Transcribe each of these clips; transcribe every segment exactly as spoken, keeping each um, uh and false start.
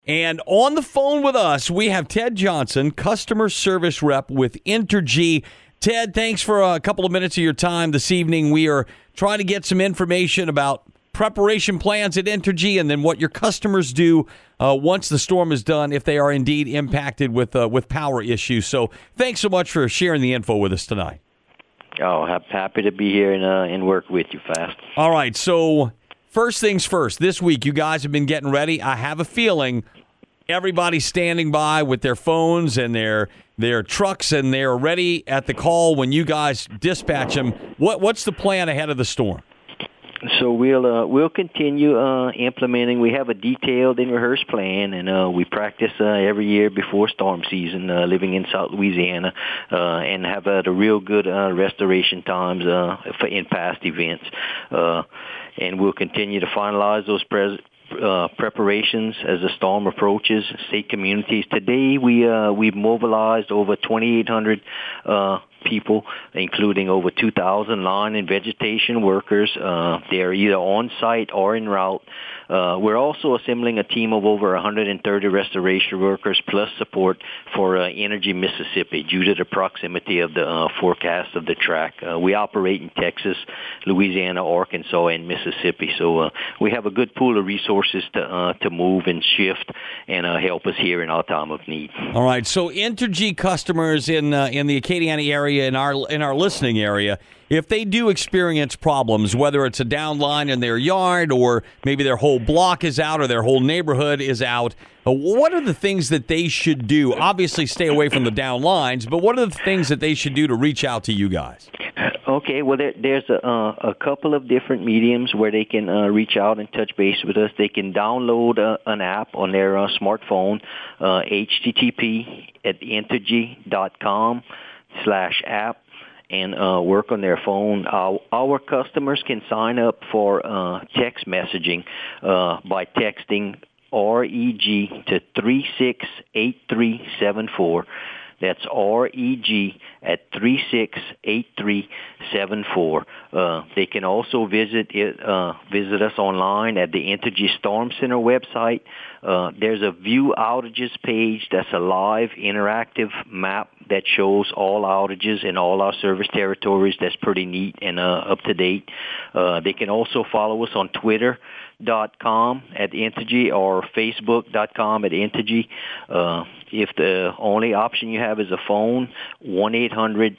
And on the phone with us, we have Ted Johnson, customer service rep with Entergy. Ted, thanks for a couple of minutes of your time this evening. We are trying to get some information about preparation plans at Entergy and then what your customers do uh, once the storm is done if they are indeed impacted with uh, with power issues. So thanks so much for sharing the info with us tonight. Oh, happy to be here and, uh, and work with you, Fast. All right, so first things first. This week, you guys have been getting ready. I have a feeling everybody's standing by with their phones and their their trucks, and they're ready at the call when you guys dispatch them. What what's the plan ahead of the storm? So we'll uh, we'll continue uh, implementing. We have a detailed and rehearsed plan, and uh, we practice uh, every year before storm season. Uh, living in South Louisiana, uh, and have had a real good uh, restoration times uh, for in past events, uh, and we'll continue to finalize those pres- uh, preparations as the storm approaches. State communities today, we uh, we've mobilized over twenty-eight hundred. Uh, people, including over two thousand lawn and vegetation workers. Uh, they're either on site or en route. Uh, we're also assembling a team of over one hundred thirty restoration workers plus support for uh, Entergy Mississippi due to the proximity of the uh, forecast of the track. Uh, we operate in Texas, Louisiana, Arkansas, and Mississippi, so uh, we have a good pool of resources to uh, to move and shift and uh, help us here in our time of need. All right, so Entergy customers in uh, in the Acadiana area, in our in our listening area, if they do experience problems, whether it's a down line in their yard or maybe their whole block is out or their whole neighborhood is out, uh, what are the things that they should do? Obviously, stay away from the down lines, but what are the things that they should do to reach out to you guys? Okay, well, there, there's a, uh, a couple of different mediums where they can uh, reach out and touch base with us. They can download uh, an app on their uh, smartphone, uh, H T T P at entergy dot com slash app, and uh, work on their phone. Our, our customers can sign up for uh, text messaging uh, by texting R E G to three six eight three seven four. That's R E G at three six eight three seven four. Uh, they can also visit it, uh, visit us online at the Entergy Storm Center website. Uh, there's a View Outages page that's a live interactive map that shows all outages in all our service territories. That's pretty neat and uh, up to date. Uh, they can also follow us on Twitter dot com at Entergy or Facebook dot com at Entergy. Uh, if the only option you have is a phone, one eight hundred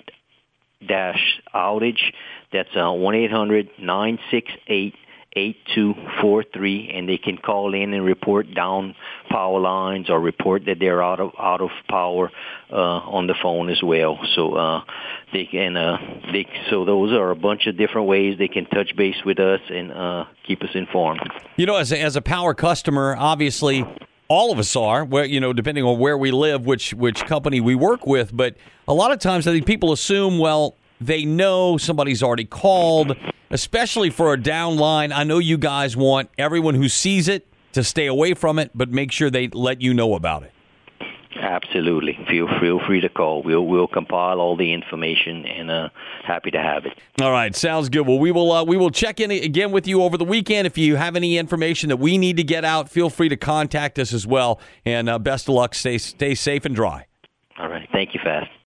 outage. That's uh, one eight hundred nine six eight eight two four three, and they can call in and report down power lines or report that they're out of out of power uh, on the phone as well. So uh, they can uh, they so those are a bunch of different ways they can touch base with us and uh, keep us informed. You know, as a, as a power customer, obviously all of us are, where, you know, depending on where we live, which which company we work with, but a lot of times I think people assume, well, they know somebody's already called, especially for a down line. I know you guys want everyone who sees it to stay away from it, but make sure they let you know about it. Absolutely. Feel feel free to call. We'll we'll compile all the information, and uh, happy to have it. All right, sounds good. Well, we will uh, we will check in again with you over the weekend. If you have any information that we need to get out, feel free to contact us as well. And uh, best of luck. Stay stay safe and dry. All right. Thank you, Fast.